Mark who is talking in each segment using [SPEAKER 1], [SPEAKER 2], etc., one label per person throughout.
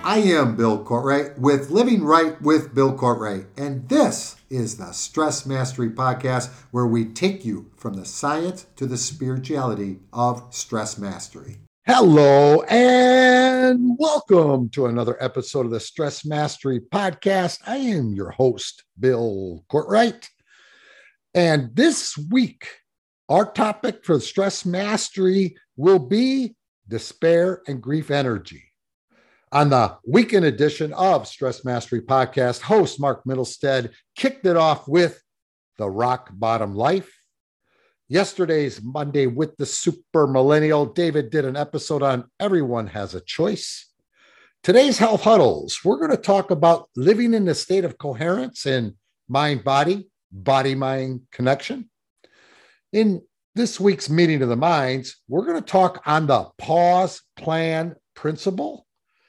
[SPEAKER 1] I am Bill Courtwright with Living Right with Bill Courtwright, and this is the Stress Mastery Podcast where we take you from the science to the spirituality of stress mastery. Hello, and welcome to another episode of the Stress Mastery Podcast. I am your host, Bill Courtwright, and this week, our topic for stress mastery will be despair and grief energy. On the weekend edition of Stress Mastery Podcast, host Mark Middlestead kicked it off with The Rock Bottom Life. Yesterday's Monday with the Super Millennial, David did an episode on Everyone Has a Choice. Today's Health Huddles, we're going to talk about living in a state of coherence in mind-body, body-mind connection. In this week's Meeting of the Minds, we're going to talk on the pause plan principle.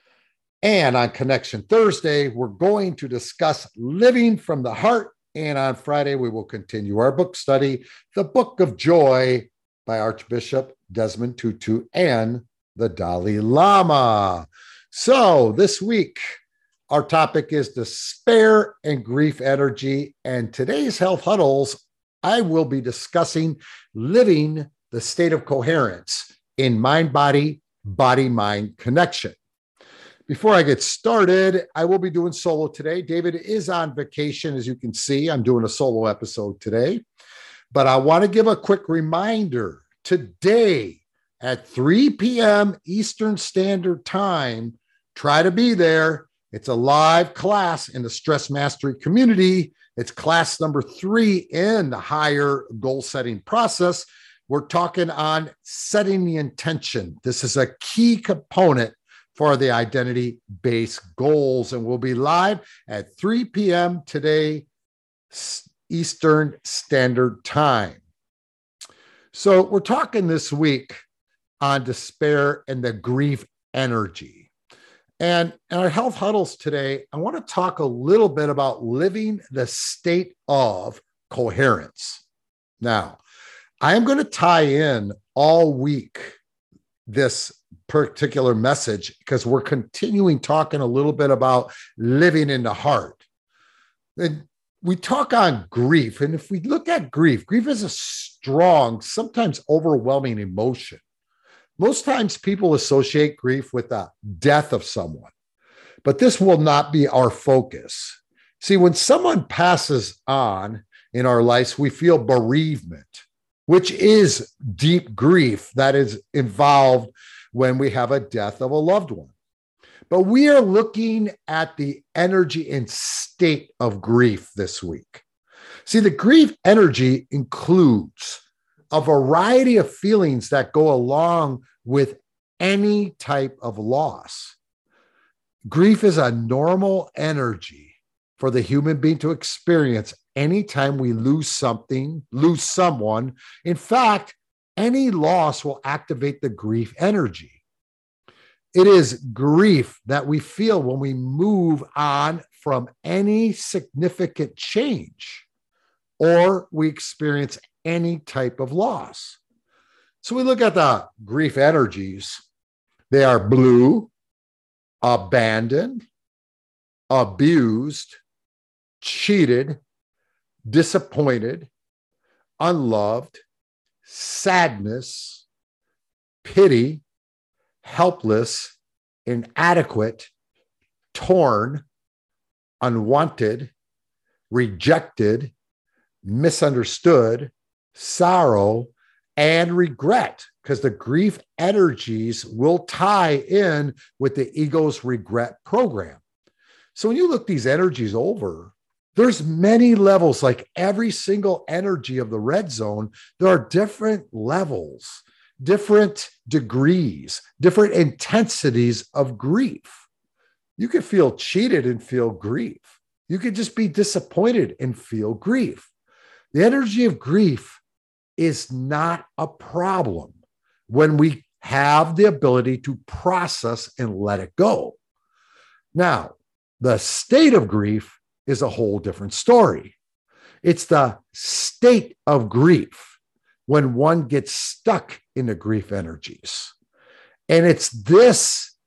[SPEAKER 1] And on Connection Thursday, we're going to discuss living from the heart. And on Friday, we will continue our book study, The Book of Joy by Archbishop Desmond Tutu and the Dalai Lama. So this week, our topic is despair and grief energy. And today's Health Huddles, I will be discussing living the state of coherence in mind-body, body-mind connection. Before I get started, I will be doing solo today. David is on vacation. As you can see, I'm doing a solo episode today. But I want to give a quick reminder. Today at 3 p.m. Eastern Standard Time, try to be there. It's a live class in the Stress Mastery community. It's class number 3 in the higher goal setting process. We're talking on setting the intention. This is a key component for the identity-based goals, and we'll be live at 3 p.m. today, Eastern Standard Time. So we're talking this week on despair and the grief energy. And in our Health Huddles today, I want to talk a little bit about living the state of coherence. Now, I am going to tie in all week this particular message because we're continuing talking a little bit about living in the heart. And we talk on grief. And if we look at grief, grief is a strong, sometimes overwhelming emotion. Most times people associate grief with the death of someone, but this will not be our focus. See, when someone passes on in our lives, we feel bereavement, which is deep grief that is involved when we have a death of a loved one. But we are looking at the energy and state of grief this week. See, the grief energy includes a variety of feelings that go along with any type of loss. Grief is a normal energy for the human being to experience anytime we lose something, lose someone. In fact, any loss will activate the grief energy. It is grief that we feel when we move on from any significant change or we experience any type of loss. So we look at the grief energies. They are blue, abandoned, abused, cheated, disappointed, unloved, sadness, pity, helpless, inadequate, torn, unwanted, rejected, misunderstood, sorrow, and regret, because the grief energies will tie in with the ego's regret program. So when you look these energies over, there's many levels, like every single energy of the red zone. There are different levels, different degrees, different intensities of grief. You could feel cheated and feel grief. You could just be disappointed and feel grief. The energy of grief is not a problem when we have the ability to process and let it go. Now, the state of grief is a whole different story. It's the state of grief when one gets stuck in the grief energies. And it's this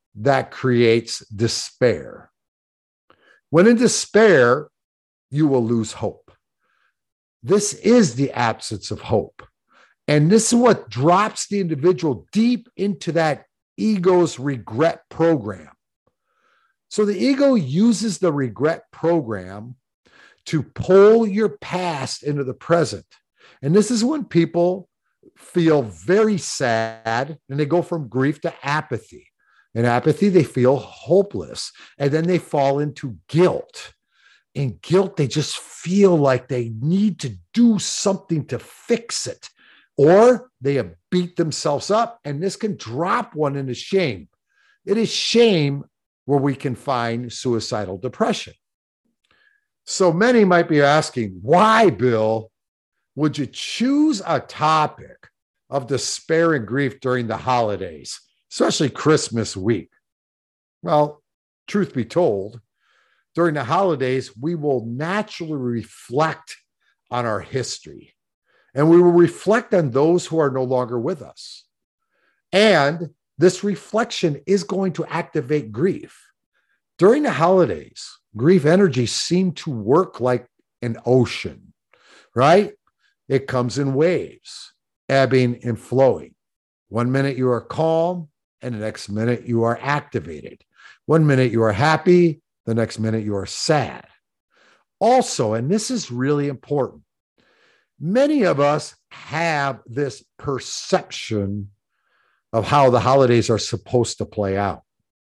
[SPEAKER 2] that creates despair. When in despair, you will lose hope. This is the absence of hope. And this is what drops the individual deep into that ego's regret program. So the ego uses the regret program to pull your past into the present. And this is when people feel very sad and they go from grief to apathy. In apathy, they feel hopeless. And then they fall into guilt. In guilt, they just feel like they need to do something to fix it. Or they have beat themselves up, and this can drop one into shame. It is shame where we can find suicidal depression. So many might be asking, why, Bill, would you choose a topic of despair and grief during the holidays, especially Christmas week? Well, truth be told, during the holidays, we will naturally reflect on our history, and we will reflect on those who are no longer with us. And this reflection is going to activate grief. During the holidays, grief energy seems to work like an ocean, right? It comes in waves, ebbing and flowing. 1 minute you are calm, and the next minute you are activated. 1 minute you are happy, the next minute you are sad. Also, and this is really important, many of us have this perception of how the holidays are supposed to play out.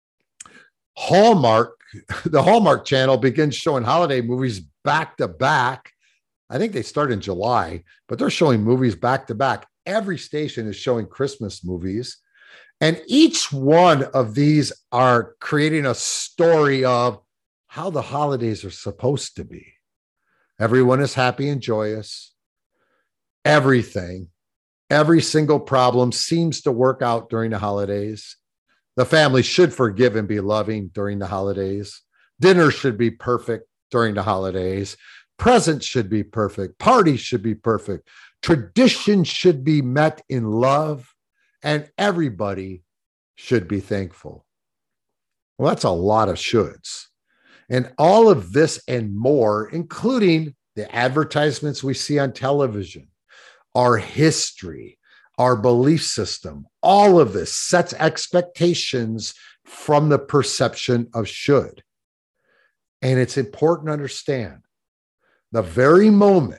[SPEAKER 2] The Hallmark Channel begins showing holiday movies back to back. I think they start in July, but they're showing movies back to back. Every station is showing Christmas movies. And each one of these are creating a story of how the holidays are supposed to be. Everyone is happy and joyous. Everything, every single problem seems to work out during the holidays. The family should forgive and be loving during the holidays. Dinner should be perfect during the holidays. Presents should be perfect. Parties should be perfect. Tradition should be met in love. And everybody should be thankful. Well, that's a lot of shoulds. And all of this and more, including the advertisements we see on television, our history, our belief system, all of this sets expectations from the perception of should. And it's important to understand the very moment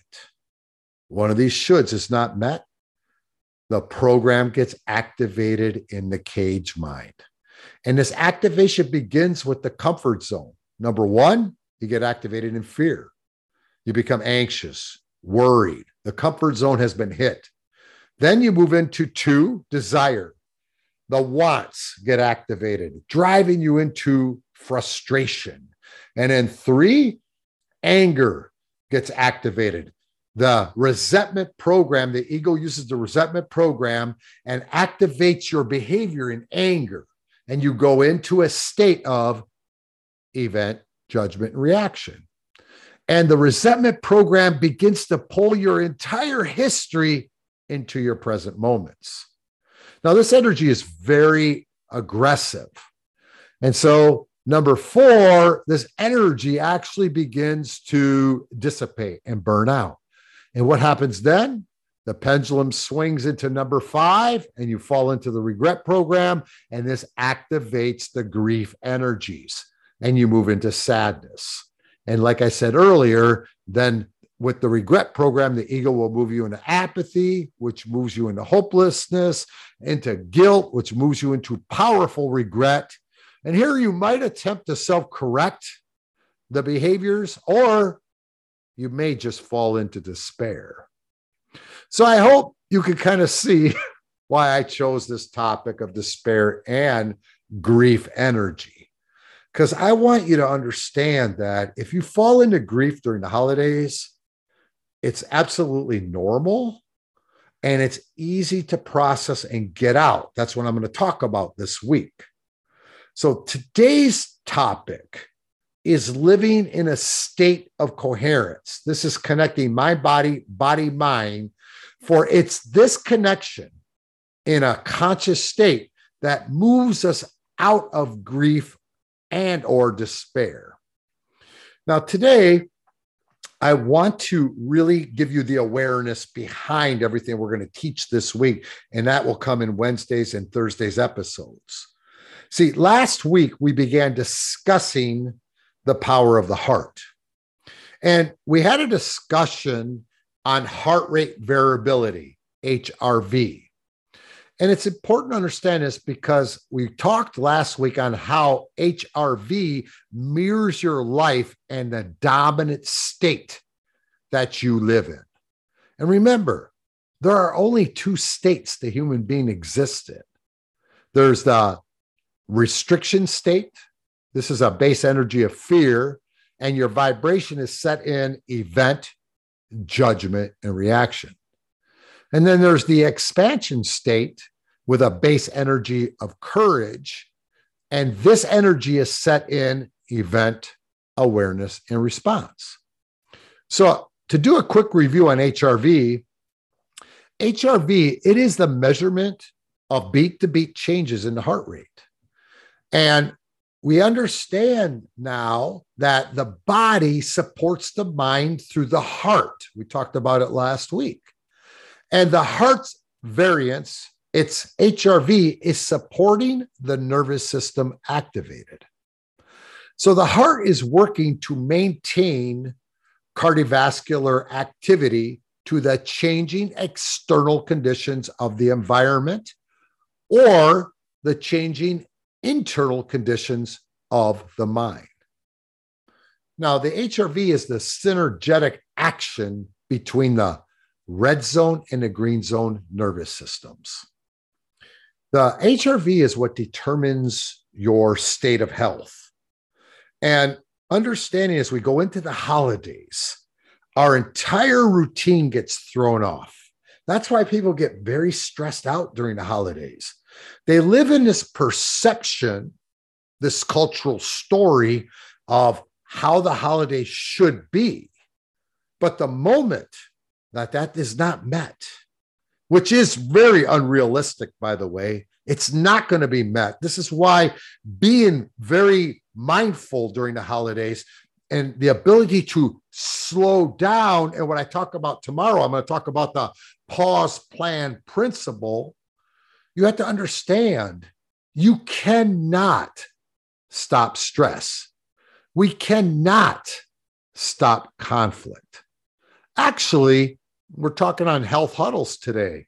[SPEAKER 2] one of these shoulds is not met, the program gets activated in the cage mind. And this activation begins with the comfort zone. Number one, you get activated in fear. You become anxious, worried. The comfort zone has been hit. Then you move into 2, desire. The wants get activated, driving you into frustration. And then 3, anger gets activated. The resentment program, the ego uses the resentment program and activates your behavior in anger. And you go into a state of event, judgment, and reaction. And the resentment program begins to pull your entire history into your present moments. Now, this energy is very aggressive. And so, number 4, this energy actually begins to dissipate and burn out. And what happens then? The pendulum swings into number 5, and you fall into the regret program, and this activates the grief energies, and you move into sadness. And like I said earlier, then with the regret program, the ego will move you into apathy, which moves you into hopelessness, into guilt, which moves you into powerful regret. And here you might attempt to self-correct the behaviors, or you may just fall into despair. So I hope you can kind of see why I chose this topic of despair and grief energy. Because I want you to understand that if you fall into grief during the holidays, it's absolutely normal and it's easy to process and get out. That's what I'm going to talk about this week. So today's topic is living in a state of coherence. This is connecting my body, mind, for it's this connection in a conscious state that moves us out of grief and or despair. Now, today, I want to really give you the awareness behind everything we're going to teach this week, and that will come in Wednesdays and Thursdays episodes. See, last week we began discussing the power of the heart, and we had a discussion on heart rate variability, HRV. And it's important to understand this because we talked last week on how HRV mirrors your life and the dominant state that you live in. And remember, there are only two states the human being exists in. There's the restriction state. This is a base energy of fear, and your vibration is set in event, judgment, and reaction. And then there's the expansion state with a base energy of courage. And this energy is set in event, awareness, and response. So to do a quick review on HRV, it is the measurement of beat-to-beat changes in the heart rate. And we understand now that the body supports the mind through the heart. We talked about it last week. And the heart's variance, its HRV, is supporting the nervous system activated. So the heart is working to maintain cardiovascular activity to the changing external conditions of the environment or the changing internal conditions of the mind. Now, the HRV is the synergetic action between the red zone and the green zone nervous systems. The HRV is what determines your state of health. And understanding as we go into the holidays, our entire routine gets thrown off. That's why people get very stressed out during the holidays. They live in this perception, this cultural story of how the holiday should be. But the moment that is not met, which is very unrealistic, by the way, it's not going to be met. This is why being very mindful during the holidays and the ability to slow down, and what I talk about tomorrow, I'm going to talk about the pause plan principle. You have to understand you cannot stop stress. We cannot stop conflict. Actually, we're talking on health huddles today.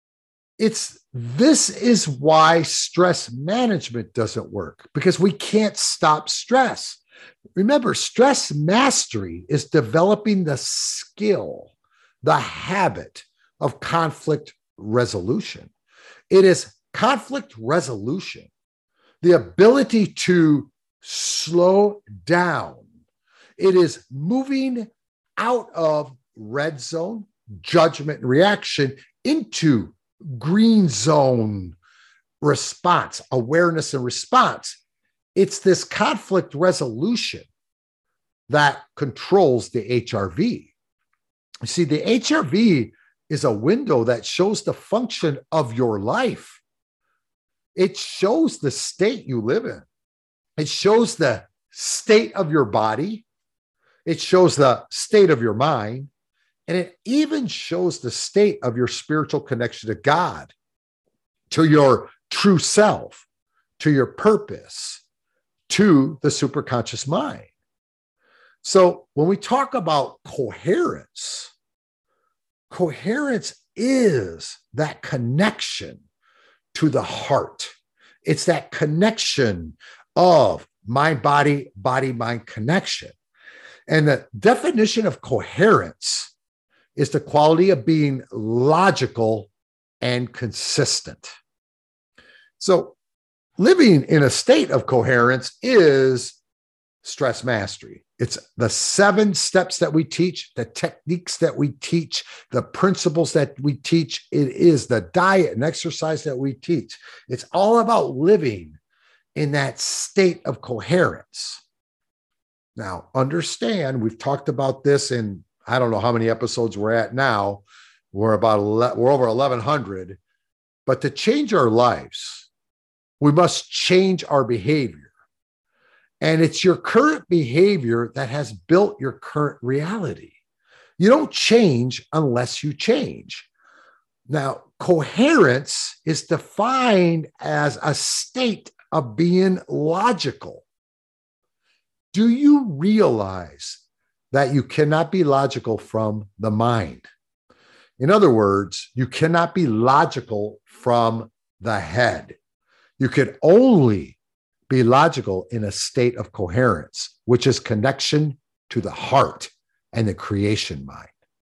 [SPEAKER 2] This is why stress management doesn't work, because we can't stop stress. Remember, stress mastery is developing the skill, the habit of conflict resolution. It is conflict resolution, the ability to slow down. It is moving out of red zone, judgment and reaction, into green zone response, awareness and response. It's this conflict resolution that controls the HRV. You see, the HRV is a window that shows the function of your life. It shows the state you live in. It shows the state of your body. It shows the state of your mind. And it even shows the state of your spiritual connection to God, to your true self, to your purpose, to the superconscious mind. So when we talk about coherence, coherence is that connection to the heart. It's that connection of mind, body, body, mind connection. And the definition of coherence is the quality of being logical and consistent. So living in a state of coherence is stress mastery. It's the 7 steps that we teach, the techniques that we teach, the principles that we teach. It is the diet and exercise that we teach. It's all about living in that state of coherence. Now, understand, we've talked about this in, I don't know how many episodes we're at now. We're over 1,100. But to change our lives, We must change our behavior. And it's your current behavior that has built your current reality. You don't change unless you change. Now, coherence is defined as a state of being logical. Do you realize that you cannot be logical from the mind? In other words, you cannot be logical from the head. You can only be logical in a state of coherence, which is connection to the heart and the creation mind.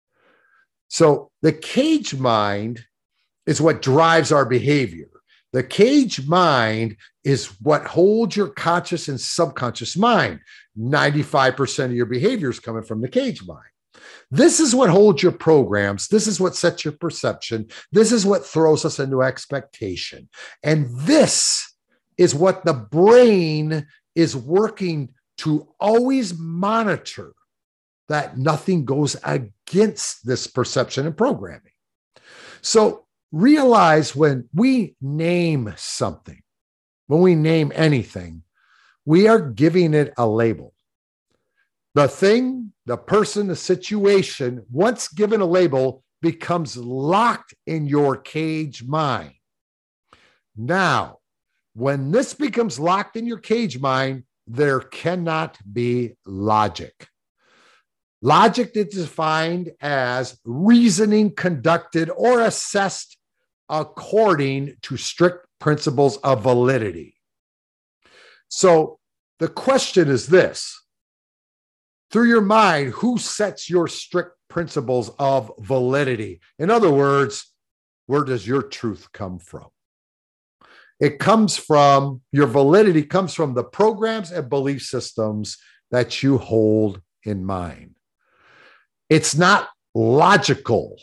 [SPEAKER 2] So the cage mind is what drives our behavior. The cage mind is what holds your conscious and subconscious mind. 95% of your behavior is coming from the cage mind. This is what holds your programs. This is what sets your perception. This is what throws us into expectation. And this is what the brain is working to always monitor, that nothing goes against this perception and programming. So realize when we name something, when we name anything, we are giving it a label. The thing, the person, the situation, once given a label, becomes locked in your cage mind. Now, when this becomes locked in your cage mind, there cannot be logic. Logic is defined as reasoning conducted or assessed according to strict principles of validity. So the question is this: through your mind, who sets your strict principles of validity? In other words, where does your truth come from? It comes from, your validity comes from the programs and belief systems that you hold in mind. It's not logical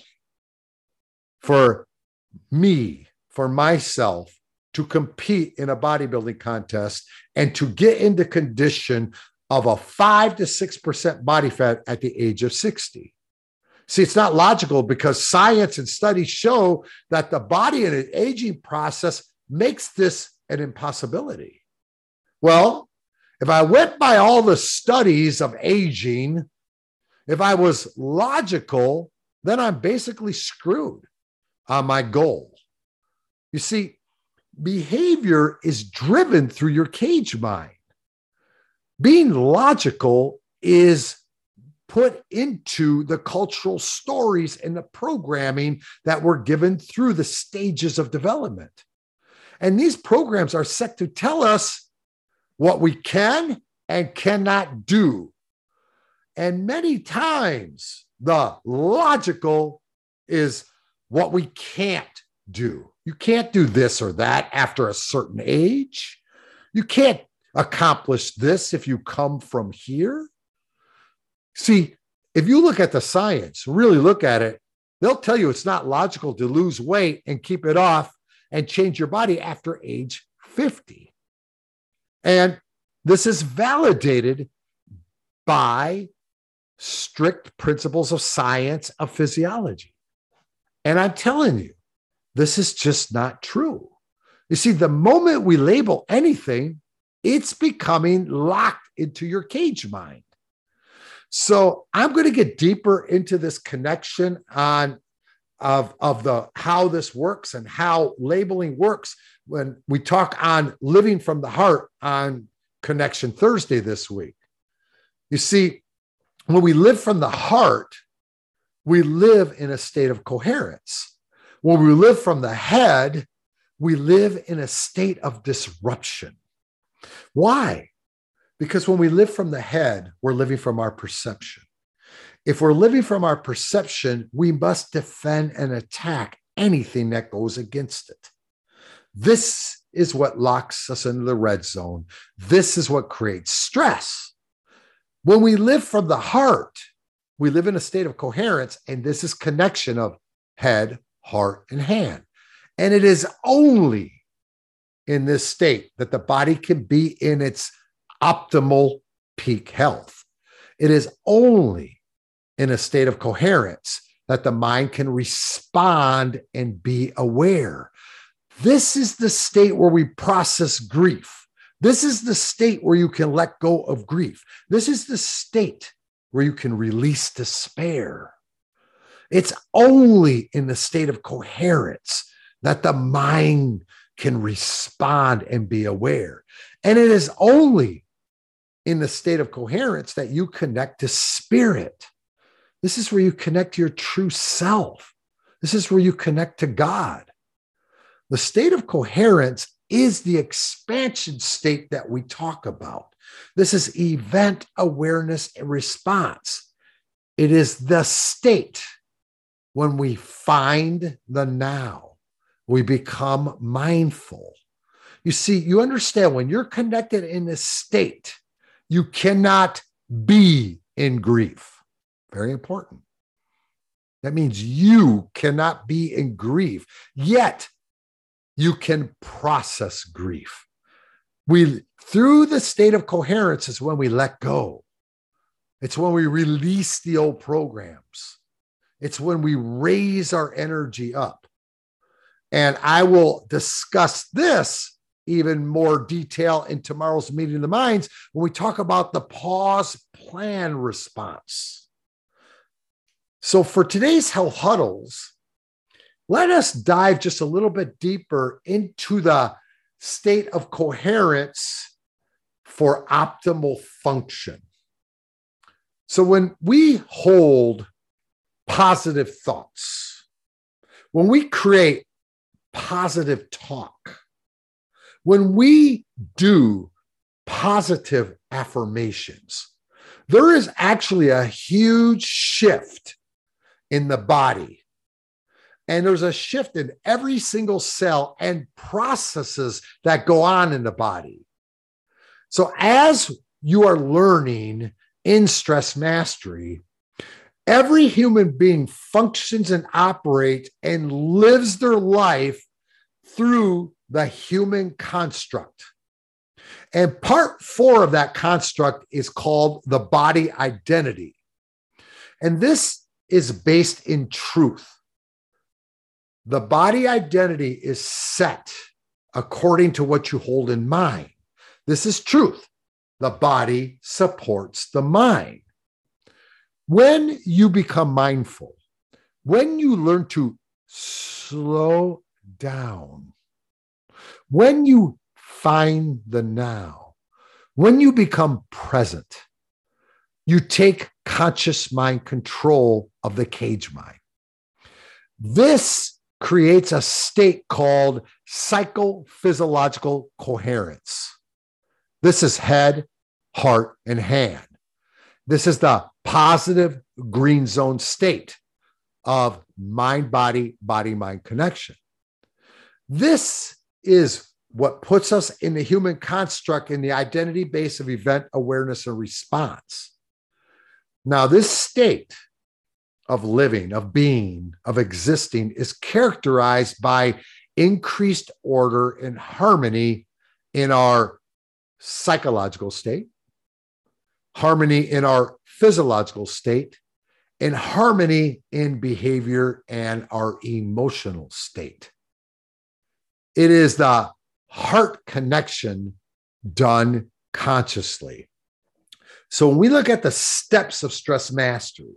[SPEAKER 2] for me, for myself, to compete in a bodybuilding contest and to get into condition of a 5 to 6% body fat at the age of 60. See, it's not logical because science and studies show that the body in an aging process makes this an impossibility. Well, if I went by all the studies of aging, if I was logical, then I'm basically screwed on my goal. You see, behavior is driven through your cage mind. Being logical is put into the cultural stories and the programming that were given through the stages of development. And these programs are set to tell us what we can and cannot do. And many times the logical is what we can't do. You can't do this or that after a certain age. You can't accomplish this if you come from here. See, if you look at the science, really look at it, they'll tell you it's not logical to lose weight and keep it off and change your body after age 50. And this is validated by strict principles of science, of physiology. And I'm telling you, this is just not true. You see, the moment we label anything, it's becoming locked into your cage mind. So I'm going to get deeper into this connection of the how this works and how labeling works when we talk on living from the heart on Connection Thursday this week. You see, when we live from the heart, we live in a state of coherence. When we live from the head, we live in a state of disruption. Why? Because when we live from the head, we're living from our perception. If we're living from our perception, we must defend and attack anything that goes against it. This is what locks us into the red zone. This is what creates stress. When we live from the heart, we live in a state of coherence, and this is connection of head, heart, and hand. And it is only in this state that the body can be in its optimal peak health. It is only in a state of coherence that the mind can respond and be aware. This is the state where we process grief. This is the state where you can let go of grief. This is the state where you can release despair. It's only in the state of coherence that the mind can respond and be aware. And it is only in the state of coherence that you connect to spirit. This is where you connect to your true self. This is where you connect to God. The state of coherence is the expansion state that we talk about. This is event awareness and response. It is the state when we find the now, we become mindful. You see, you understand when you're connected in this state, you cannot be in grief. Very important. That means you cannot be in grief, yet you can process grief. Through the state of coherence is when we let go. It's when we release the old programs. It's when we raise our energy up. And I will discuss this even more detail in tomorrow's Meeting of the Minds when we talk about the pause plan response. So for today's Health Huddles, let us dive just a little bit deeper into the state of coherence for optimal function. So when we hold positive thoughts, when we create positive talk, when we do positive affirmations, there is actually a huge shift in the body. And there's a shift in every single cell and processes that go on in the body. So as you are learning in stress mastery, every human being functions and operates and lives their life through the human construct. And part 4 of that construct is called the body identity. And this is based in truth. The body identity is set according to what you hold in mind. This is truth. The body supports the mind. When you become mindful, when you learn to slow down, when you find the now, when you become present, you take conscious mind control of the cage mind. This creates a state called psychophysiological coherence. This is head, heart, and hand. This is the positive green zone state of mind-body, body-mind connection. This is what puts us in the human construct in the identity base of event awareness and response. Now, this state of living, of being, of existing is characterized by increased order and harmony in our psychological state, harmony in our physiological state, and harmony in behavior and our emotional state. It is the heart connection done consciously. So when we look at the steps of stress mastery,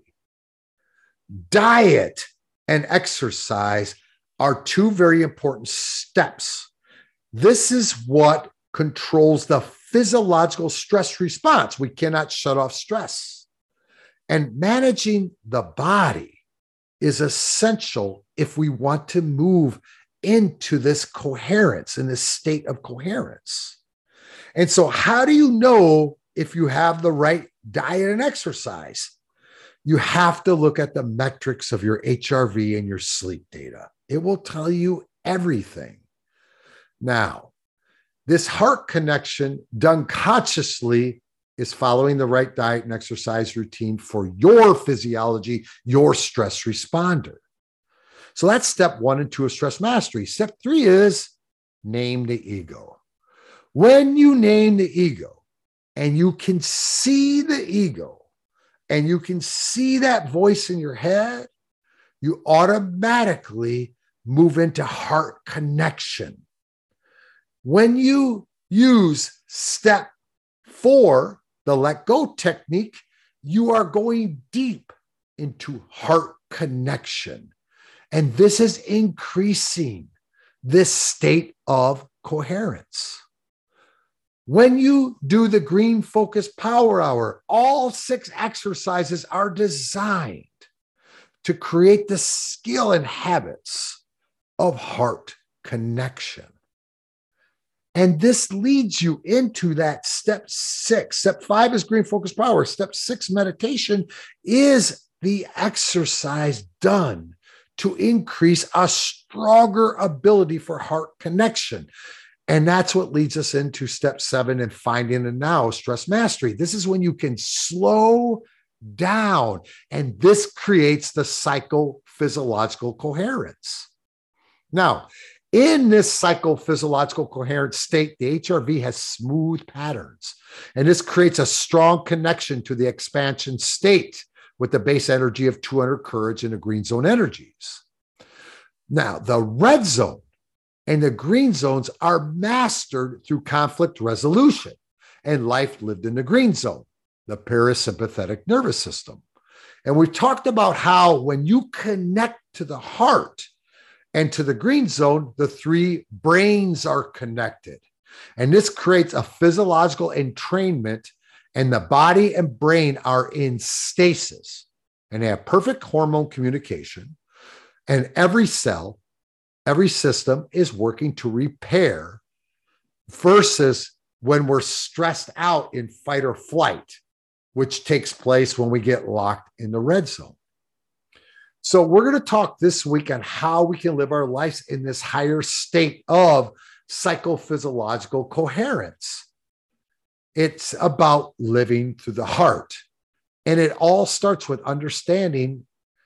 [SPEAKER 2] diet and exercise are 2 very important steps. This is what controls the physiological stress response. We cannot shut off stress. And managing the body is essential if we want to move into this coherence, in this state of coherence. And so how do you know if you have the right diet and exercise? You have to look at the metrics of your HRV and your sleep data. It will tell you everything. Now, this heart connection done consciously is following the right diet and exercise routine for your physiology, your stress responder. So that's step 1 and 2 of stress mastery. Step 3 is name the ego. When you name the ego and you can see the ego and you can see that voice in your head, you automatically move into heart connection. When you use step 4, the let go technique, you are going deep into heart connection. And this is increasing this state of coherence. When you do the Green Focus Power Hour, all 6 exercises are designed to create the skill and habits of heart connection. And this leads you into that step 6. Step 5 is Green Focus Power. Step 6, meditation, is the exercise done to increase a stronger ability for heart connection. And that's what leads us into step 7 and finding a now, stress mastery. This is when you can slow down, and this creates the psychophysiological coherence. Now, in this psychophysiological coherent state, the HRV has smooth patterns, and this creates a strong connection to the expansion state with the base energy of 200 courage and the green zone energies. Now, the red zone and the green zones are mastered through conflict resolution and life lived in the green zone, the parasympathetic nervous system. And we've talked about how when you connect to the heart and to the green zone, the 3 brains are connected. And this creates a physiological entrainment, and the body and brain are in stasis, and they have perfect hormone communication. And every cell, every system is working to repair, versus when we're stressed out in fight or flight, which takes place when we get locked in the red zone. So we're going to talk this week on how we can live our lives in this higher state of psychophysiological coherence. It's about living through the heart. And it all starts with understanding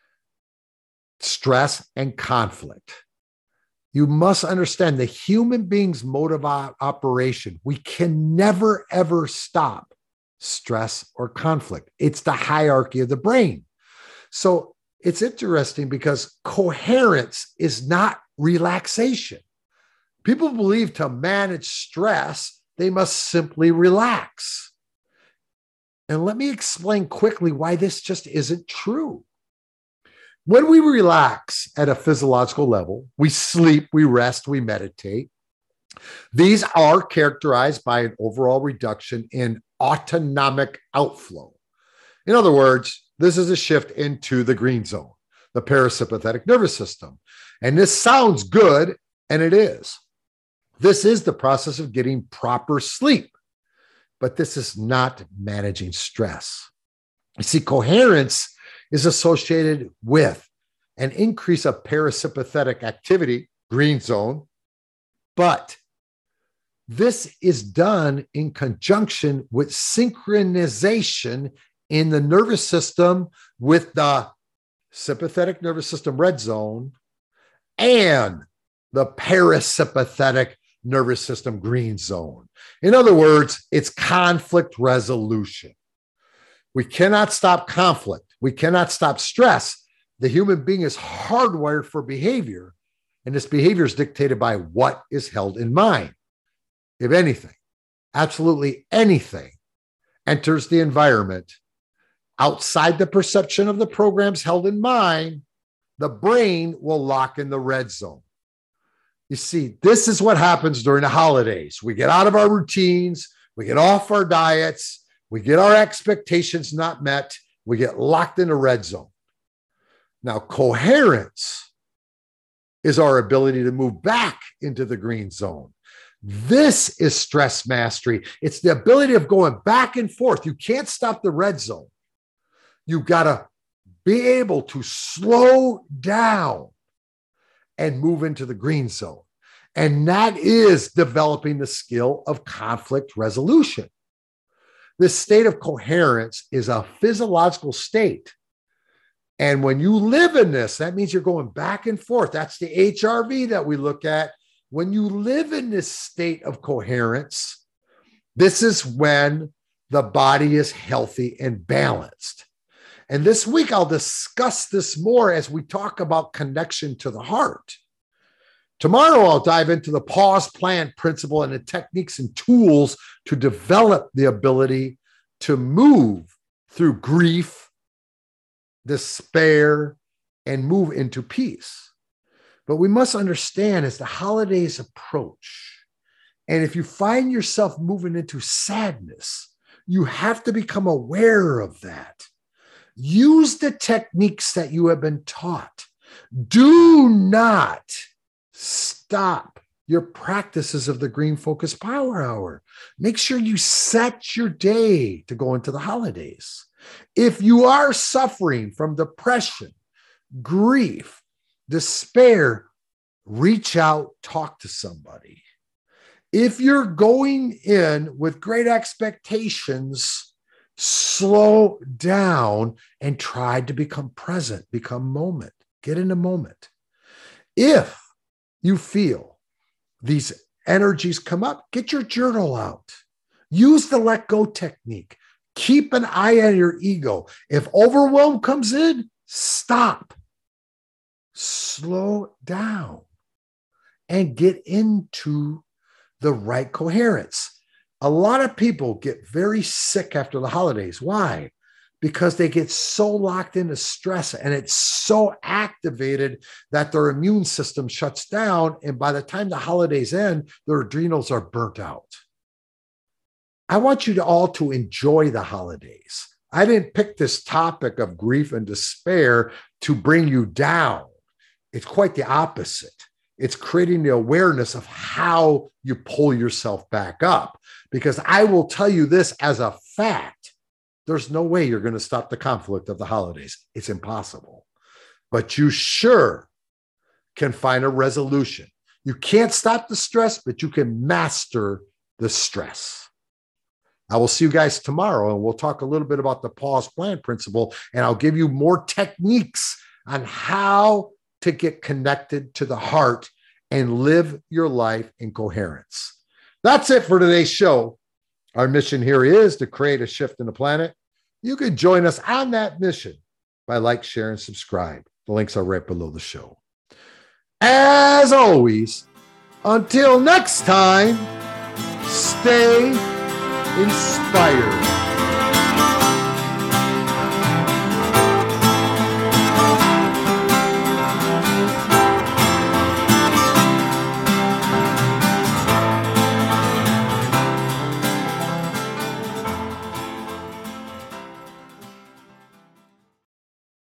[SPEAKER 2] stress and conflict. You must understand the human being's mode of operation. We can never, ever stop stress or conflict. It's the hierarchy of the brain. So it's interesting because coherence is not relaxation. People believe to manage stress, they must simply relax. And let me explain quickly why this just isn't true. When we relax at a physiological level, we sleep, we rest, we meditate. These are characterized by an overall reduction in autonomic outflow. In other words, this is a shift into the green zone, the parasympathetic nervous system. And this sounds good, and it is. This is the process of getting proper sleep, but this is not managing stress. You see, coherence is associated with an increase of parasympathetic activity, green zone, but this is done in conjunction with synchronization in the nervous system with the sympathetic nervous system, red zone, and the parasympathetic nervous system, green zone. In other words, it's conflict resolution. We cannot stop conflict. We cannot stop stress. The human being is hardwired for behavior, and this behavior is dictated by what is held in mind. If anything, absolutely anything enters the environment outside the perception of the programs held in mind, the brain will lock in the red zone. You see, this is what happens during the holidays. We get out of our routines, we get off our diets, we get our expectations not met, we get locked in the red zone. Now, coherence is our ability to move back into the green zone. This is stress mastery. It's the ability of going back and forth. You can't stop the red zone. You've got to be able to slow down and move into the green zone. And that is developing the skill of conflict resolution. This state of coherence is a physiological state. And when you live in this, that means you're going back and forth. That's the HRV that we look at. When you live in this state of coherence, this is when the body is healthy and balanced. And this week, I'll discuss this more as we talk about connection to the heart. Tomorrow, I'll dive into the pause plan principle and the techniques and tools to develop the ability to move through grief, despair, and move into peace. But we must understand as the holidays approach, and if you find yourself moving into sadness, you have to become aware of that. Use the techniques that you have been taught. Do not stop your practices of the Green Focus Power Hour. Make sure you set your day to go into the holidays. If you are suffering from depression, grief, despair, reach out, talk to somebody. If you're going in with great expectations, slow down and try to become present, become moment, get in the moment. If you feel these energies come up, get your journal out. Use the let go technique. Keep an eye on your ego. If overwhelm comes in, stop. Slow down and get into the right coherence. A lot of people get very sick after the holidays. Why? Because they get so locked into stress and it's so activated that their immune system shuts down. And by the time the holidays end, their adrenals are burnt out. I want you to all to enjoy the holidays. I didn't pick this topic of grief and despair to bring you down. It's quite the opposite. It's creating the awareness of how you pull yourself back up. Because I will tell you this as a fact, there's no way you're going to stop the conflict of the holidays. It's impossible. But you sure can find a resolution. You can't stop the stress, but you can master the stress. I will see you guys tomorrow, and we'll talk a little bit about the pause plan principle, and I'll give you more techniques on how to get connected to the heart and live your life in coherence. That's it for today's show. Our mission here is to create a shift in the planet. You can join us on that mission by like, share, and subscribe. The links are right below the show. As always, until next time, stay inspired.